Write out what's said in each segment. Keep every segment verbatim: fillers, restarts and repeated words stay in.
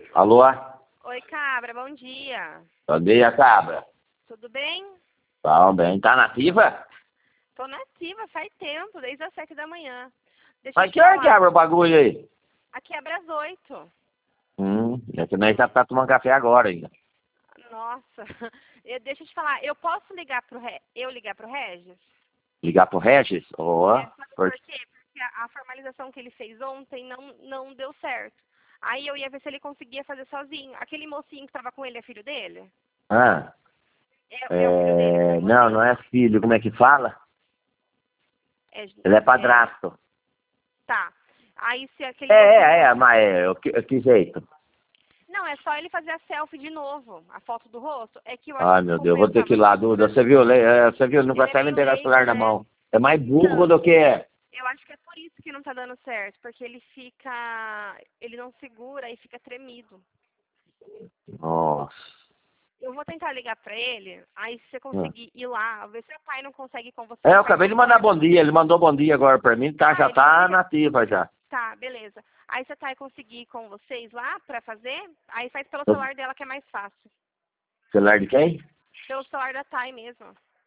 Alô? Oi, Cabra, bom dia. Bom dia, cabra. Tudo bem? Tá bem. Tá nativa? Tô nativa faz tempo, desde as sete da manhã. Deixa eu Mas te que hora que falar. abre o bagulho aí? Aqui abre às oito. Hum, é que nós já tá tomando café agora ainda. Nossa. Eu, deixa eu te falar, eu posso ligar pro Re... eu ligar pro Regis? Ligar pro Regis? Ó. É, sabe por quê? Porque a, a formalização que ele fez ontem não, não deu certo. Aí eu ia ver se ele conseguia fazer sozinho. Aquele mocinho que tava com ele é filho dele? Ah. É, é o filho dele? É... aquele Não, mocinho? não é filho. Como é que fala? É, Ele é é, padrasto. tá. Aí se aquele É, mocinho... é, é, mas é, que, que jeito? Não, é só ele fazer a selfie de novo, a foto do rosto. É que eu acho Ai, que meu como Deus, eu vou ter que tava ir lá, Duda. segura, Você viu, le- é, você viu, não ele é consegue nem meio pegar o celular leigo, na né? mão. É mais burro Então, do que é. eu acho que é por isso que não tá dando certo, porque ele fica, ele não segura e fica tremido. Nossa. Eu vou tentar ligar pra ele, aí se você Hum. conseguir ir lá, ver se o pai não consegue ir com você. É, eu faz acabei de pelo mandar celular. bom dia. Ele mandou bom dia agora pra mim. Tá, Ah, já ele, tá ele, nativa já. tá, beleza. Aí você vai conseguir ir com vocês lá pra fazer, aí faz pelo O celular dela que é mais fácil. celular de quem? Pelo celular da Thay mesmo.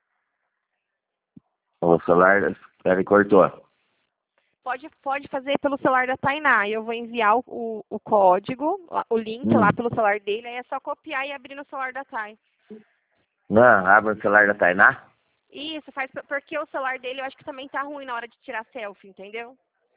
O celular, ele cortou. Pode, pode fazer pelo celular da Tainá. Eu vou enviar o, o, o código, o link Hum. lá pelo celular dele. Aí é só copiar e abrir no celular da Thay. Não, abre o celular da Tainá. Isso, faz porque o celular dele eu acho que também tá ruim na hora de tirar selfie, entendeu?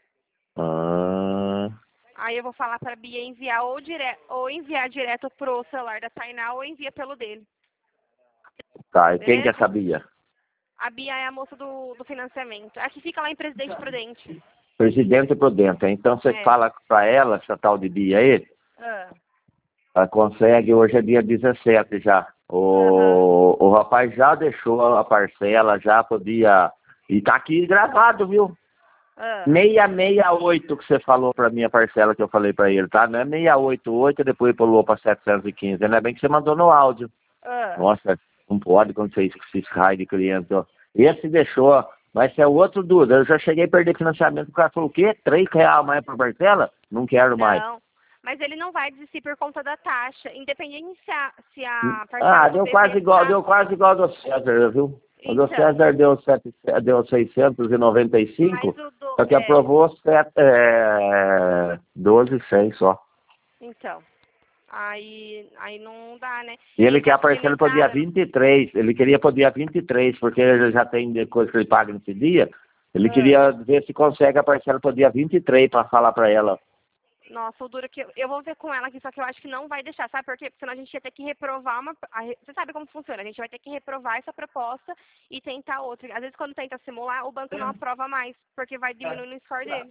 Ah, Aí eu vou falar pra Bia enviar ou, dire, ou enviar direto pro celular da Tainá ou envia pelo dele. tá. E quem que é Beleza? essa Bia? A Bia é a moça do, do financiamento. A que fica lá em Presidente Prudente. Presidente Prudente. Então você É. fala pra ela, essa tal de Bia aí, Ah. ela consegue, hoje é dia dezessete já. Aham. O, o rapaz já deixou a parcela, já podia. E tá aqui gravado, viu? Ah. seiscentos e sessenta e oito que você falou pra mim, a parcela que eu falei pra ele, tá? Não é seiscentos e oitenta e oito, depois pulou pra setecentos e quinze. Ainda bem que você mandou no áudio. Ah. Nossa, não pode quando você esses raios de cliente, ó. Esse deixou, mas se é o outro, Duda, eu já cheguei a perder financiamento, o cara falou o quê? Três reais mais por parcela? Não quero mais. Não, mas ele não vai desistir por conta da taxa, independente se a, se a Ah, parcela do deu quase bebê igual, tá... deu quase igual do César, viu? O do Então, César deu, sete, deu seiscentos e noventa e mas cinco, o do... só que É, aprovou sete, é, doze e seis só. então, aí, aí não dá, né? E E ele eles quer a acham que parcela eles para o dia daram... vinte e três. Ele queria para o dia vinte e três, porque ele já tem coisa que ele paga nesse dia. Ele Ah, queria ver se consegue a parcela para o dia vinte e três para falar para ela. nossa, o duro que... Eu, eu vou ver com ela aqui, só que eu acho que não vai deixar, sabe por quê? Porque senão a gente ia ter que reprovar uma... A, re- você sabe como funciona, a gente vai ter que reprovar essa proposta e tentar outra. Às vezes quando tenta simular, o banco não aprova mais, porque vai diminuindo o score dele.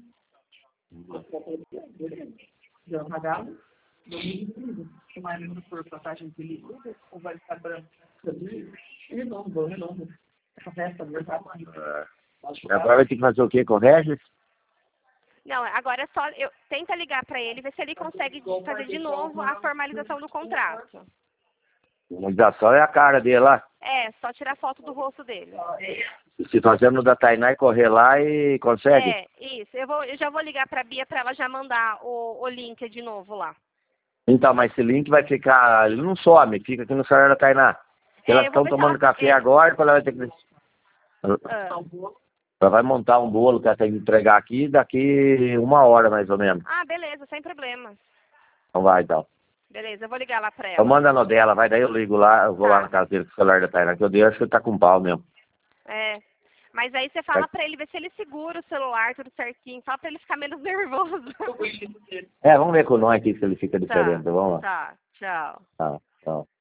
Já pagaram? O marido por passagem de livro ou vai ficar branco? Redondo, redondo. Essa festa do mercado. Agora vai ter que fazer o quê com o Regis? Não, agora é só eu tenta ligar para ele, ver se ele consegue fazer de novo a formalização do contrato. A organização é a cara dele lá. É, só tirar foto do rosto dele. Se fazendo no da Tainá e correr lá e consegue? É, isso. Eu vou, eu já vou ligar para Bia para ela já mandar o, o link de novo lá. Então, mas esse link vai ficar. Ele não some, fica aqui no celular da Tainá. Porque elas É, eu vou estão ver se tomando ela, café é, agora, depois ela vai ter que. ah. Ela vai montar um bolo que ela tem que entregar aqui daqui uma hora mais ou menos. Ah, beleza, sem problemas. Então vai, então. Beleza, eu vou ligar lá para Então ela. manda no dela, vai, daí eu ligo lá, eu vou lá Tá. na casa dele com o celular da Tainá, que eu dei, acho que ele tá com pau mesmo. É. Mas aí você fala para ele ver se ele segura o celular tudo certinho, só para ele ficar menos nervoso. É, vamos ver com nós aqui se ele fica Tá. diferente, vamos lá. Tá. Tchau. Tá, tchau.